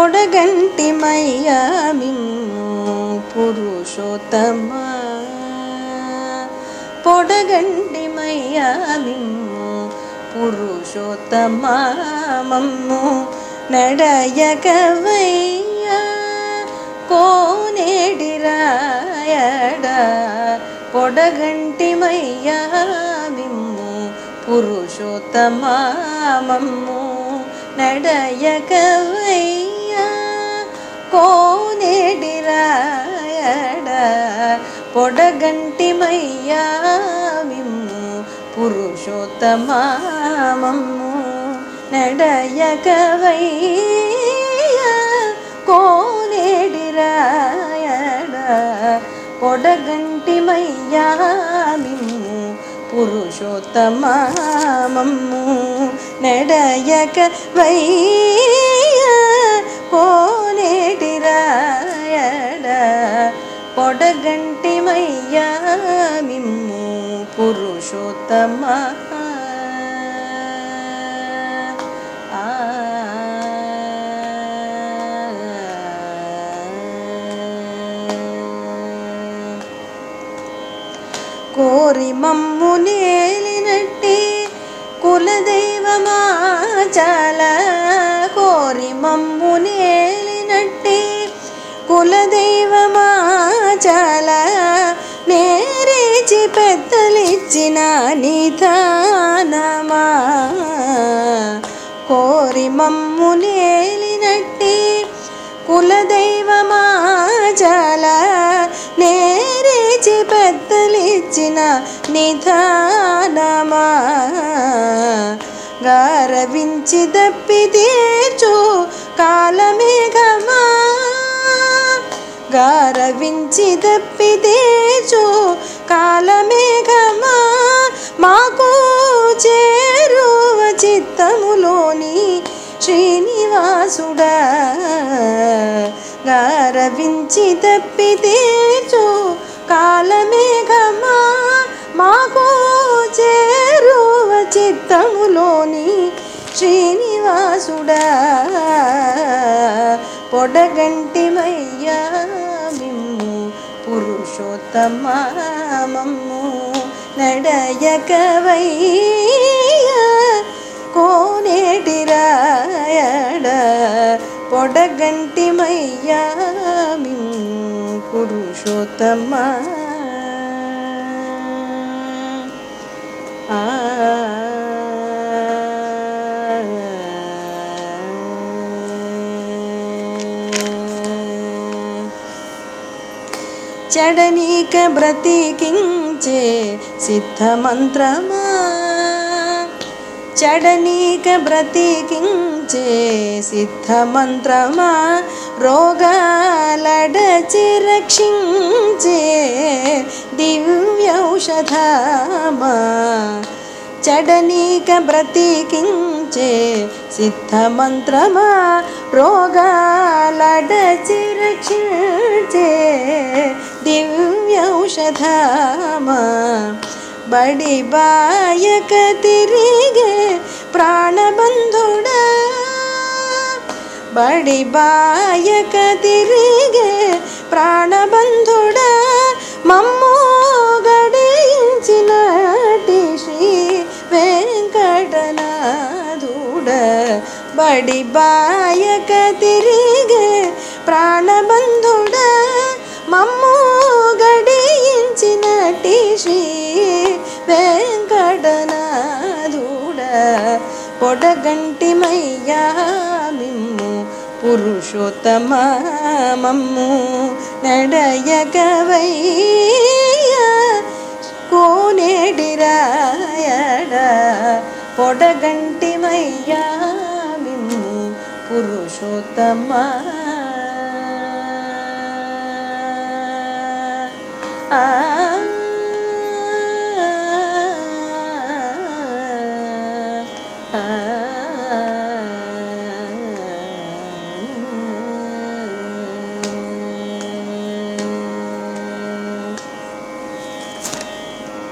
పొడగంటిమయ్యా మిమ్ము పురుషోత్తమ పొడగంటిమయ్యా మిమ్ము పురుషోత్తమ మమ్ము నడయకవయ్యా కోనేడిరాయడ పొడగంటిమయ్యా మిమ్ము పురుషోత్తమ మమ్ము నడయకవయ్యా కోనేడిరాయడ పొడగంటిమయ్యా మిమ్ము పురుషోత్తమ మమ్ము నడయకవయ్యా కోనేడిరాయడ పొడగంటిమయ్యా మిమ్ము పురుషోత్తమ మమ్ము నడయకవయ్యా కోనేడిరాయడ పొడగంటిమయ్యా మిమ్ము పురుషోత్తమ కోరి మమ్ము నేలినట్టి కులదైవమా చాలా కోరి మమ్ము నేలినట్టి కులదైవమా చాలా నేరేచి పెద్దలిచ్చిన నిధానమా కోరి మమ్ము నేలినట్టి కులదైవమా చాలా నేరేచి పెద్దలిచ్చిన నిధానమా గారవించి దప్పి తీర్చు కాలమేఘమా గారవించి దప్పి తీర్చు కాలమేఘమా మాకు చేరువ చిత్తములోని శ్రీనివాసుడా గారవించి దప్పి తీర్చు కాలమేఘమా మాకు చేరువ చిత్తములోని శ్రీనివాసుడా పొడగంటిమయ్యా మిమ్ము పురుషోత్తమ మమ్ము నడయకవయ్యా కోనేడిరాయడ పొడగంటిమయ్యా మిమ్ము పురుషోత్తమ చెడనీక బ్రతికించే సిద్ధమంత్రమా చెడనీక బ్రతికించే సిద్ధమంత్రమా రోగాలడచి రక్షించే దివ్యౌషధమా చెడనీక బ్రతికించే సిద్ధమంత్రమా రోగాలడచి రక్షించే దివ్యౌషధమా బడి బాయక తిరిగే ప్రాణబంధుడా బడి బాయక తిరిగే ప్రాణబంధుడా మమ్ము గడించినటి శ్రీ వెంకటనాథుడా బడి బాయక తిరిగే ప్రాణబంధుడా మమ్ము గడించినటి శ్రీ వెంకటనాథుడా పొడగంటిమయ్యా మిమ్ము పురుషోత్తమ మమ్ము నడయకవయ్యా కోనేడిరాయడ పొడగంటిమయ్యా మిమ్ము పురుషోత్తమ ఆ